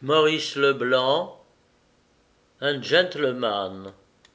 Maurice Leblanc, un gentleman.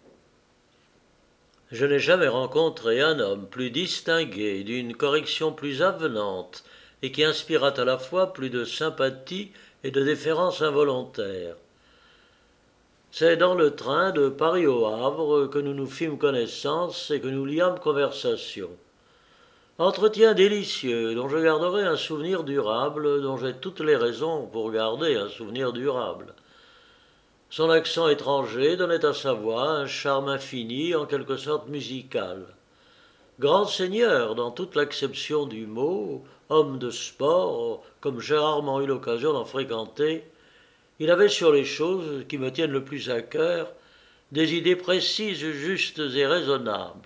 Je n'ai jamais rencontré un homme plus distingué, d'une correction plus avenante, et qui inspirât à la fois plus de sympathie et de déférence involontaire. C'est dans le train de Paris au Havre que nous nous fîmes connaissance et que nous liâmes conversation. Entretien délicieux dont je garderai un souvenir durable, dont j'ai toutes les raisons pour garder un souvenir durable. Son accent étranger donnait à sa voix un charme infini, en quelque sorte musical. Grand seigneur dans toute l'acception du mot, homme de sport, comme j'ai rarement eu l'occasion d'en fréquenter, il avait sur les choses qui me tiennent le plus à cœur des idées précises, justes et raisonnables.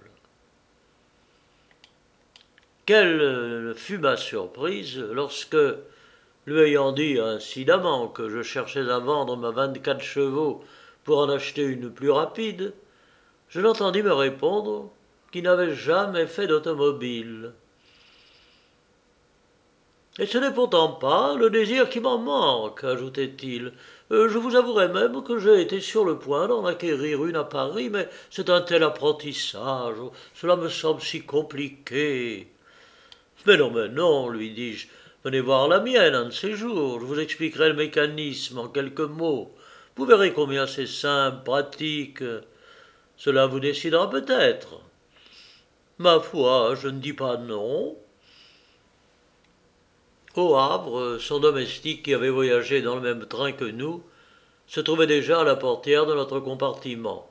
Quelle fut ma surprise lorsque, lui ayant dit incidemment que je cherchais à vendre ma 24 chevaux pour en acheter une plus rapide, je l'entendis me répondre qu'il n'avait jamais fait d'automobile. Et ce n'est pourtant pas le désir qui m'en manque, ajoutait-il. Je vous avouerai même que j'ai été sur le point d'en acquérir une à Paris, mais c'est un tel apprentissage, cela me semble si compliqué. Mais non, lui dis-je, venez voir la mienne un de ces jours, je vous expliquerai le mécanisme en quelques mots. Vous verrez combien c'est simple, pratique. Cela vous décidera peut-être. Ma foi, je ne dis pas non. Au Havre, son domestique, qui avait voyagé dans le même train que nous, se trouvait déjà à la portière de notre compartiment.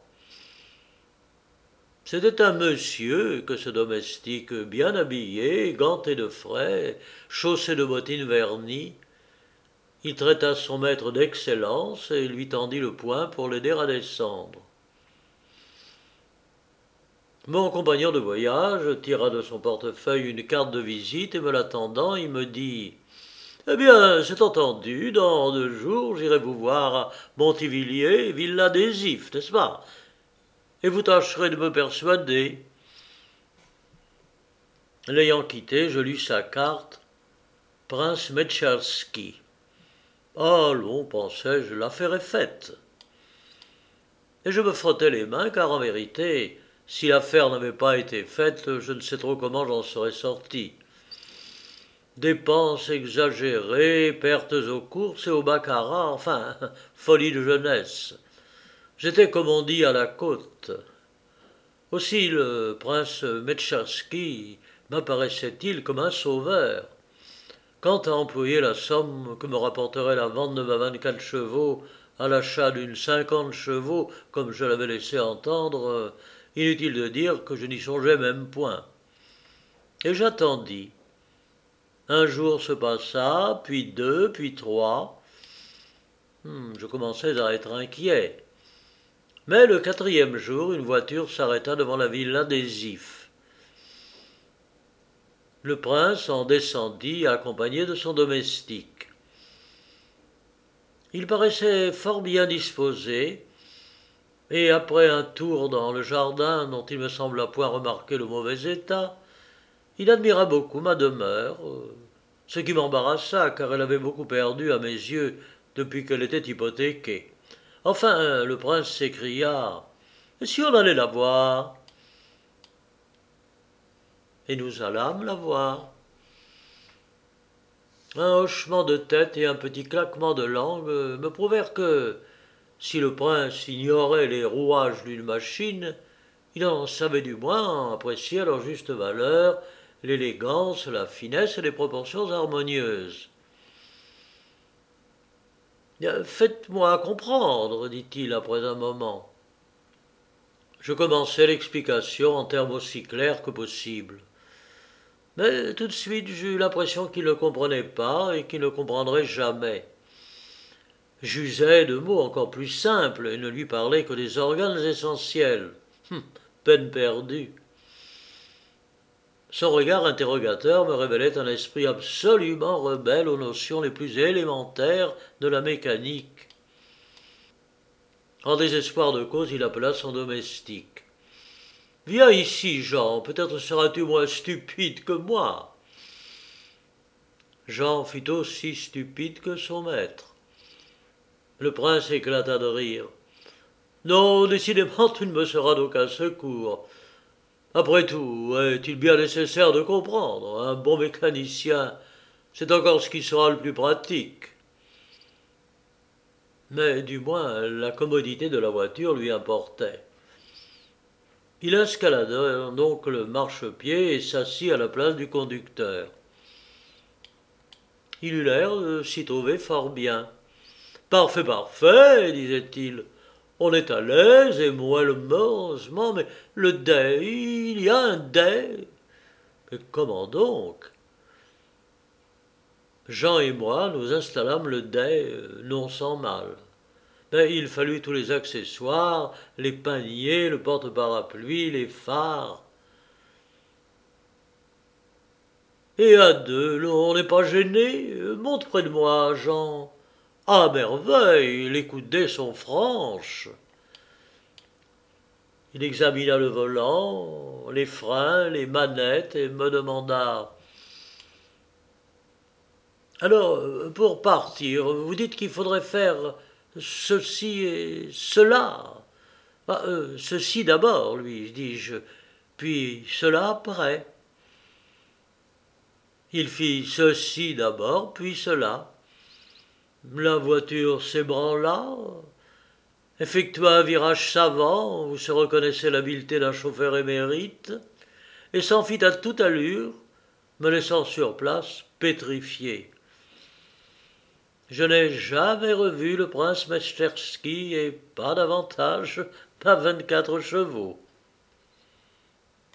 C'était un monsieur que ce domestique, bien habillé, ganté de frais, chaussé de bottines vernies. Il traita son maître d'excellence et lui tendit le poing pour l'aider à descendre. Mon compagnon de voyage tira de son portefeuille une carte de visite et me la tendant, il me dit « Eh bien, c'est entendu, dans 2 jours, j'irai vous voir à Montivilliers, Villa des Ifs, n'est-ce pas ? Et vous tâcherez de me persuader. » L'ayant quitté, je lus sa carte « Prince Metscherski ». Allons, pensais-je, l'affaire est faite. Et je me frottais les mains, car en vérité, si l'affaire n'avait pas été faite, je ne sais trop comment j'en serais sorti. Dépenses exagérées, pertes aux courses et au baccarat, enfin, folie de jeunesse. J'étais, comme on dit, à la côte. Aussi le prince Metscherski m'apparaissait-il comme un sauveur. Quant à employer la somme que me rapporterait la vente de ma 24 chevaux à l'achat d'une 50 chevaux, comme je l'avais laissé entendre, inutile de dire que je n'y songeais même point. Et j'attendis. Un jour se passa, puis 2, puis 3. Je commençais à être inquiet. Mais le 4e jour, une voiture s'arrêta devant la villa des Ifs. Le prince en descendit accompagné de son domestique. Il paraissait fort bien disposé, et après un tour dans le jardin dont il me sembla point remarquer le mauvais état, il admira beaucoup ma demeure, ce qui m'embarrassa car elle avait beaucoup perdu à mes yeux depuis qu'elle était hypothéquée. Enfin, le prince s'écria « Et si on allait la voir ?» Et nous allâmes la voir. Un hochement de tête et un petit claquement de langue me prouvèrent que, si le prince ignorait les rouages d'une machine, il en savait du moins apprécier à leur juste valeur l'élégance, la finesse et les proportions harmonieuses. « Faites-moi comprendre, dit-il après un moment. Je commençai l'explication en termes aussi clairs que possible. Mais tout de suite j'eus l'impression qu'il ne comprenait pas et qu'il ne comprendrait jamais. J'usais de mots encore plus simples et ne lui parlais que des organes essentiels. Peine perdue. Son regard interrogateur me révélait un esprit absolument rebelle aux notions les plus élémentaires de la mécanique. En désespoir de cause, il appela son domestique. « Viens ici, Jean, peut-être seras-tu moins stupide que moi. » Jean fut aussi stupide que son maître. Le prince éclata de rire. Non, décidément, tu ne me seras d'aucun secours. Après tout, est-il bien nécessaire de comprendre? Un bon mécanicien, c'est encore ce qui sera le plus pratique. Mais du moins, la commodité de la voiture lui importait. Il escalada donc le marchepied et s'assit à la place du conducteur. Il eut l'air de s'y trouver fort bien. Parfait, parfait, disait-il. On est à l'aise et moelleusement, mais le dé, il y a un dé. Mais comment donc? Jean et moi, nous installâmes le dé, non sans mal. Mais il fallut tous les accessoires, les paniers, le porte-parapluie, les phares. Et à deux, on n'est pas gêné. Monte près de moi, Jean. À merveille, les coudées sont franches. Il examina le volant, les freins, les manettes et me demanda: Alors, pour partir, vous dites qu'il faudrait faire ceci et cela. Ceci d'abord, lui dis-je, puis cela après. Il fit ceci d'abord, puis cela. La voiture s'ébranla, effectua un virage savant où se reconnaissait l'habileté d'un chauffeur émérite, et s'en fit à toute allure, me laissant sur place pétrifié. Je n'ai jamais revu le prince Mesterski, et pas davantage, pas 24 chevaux.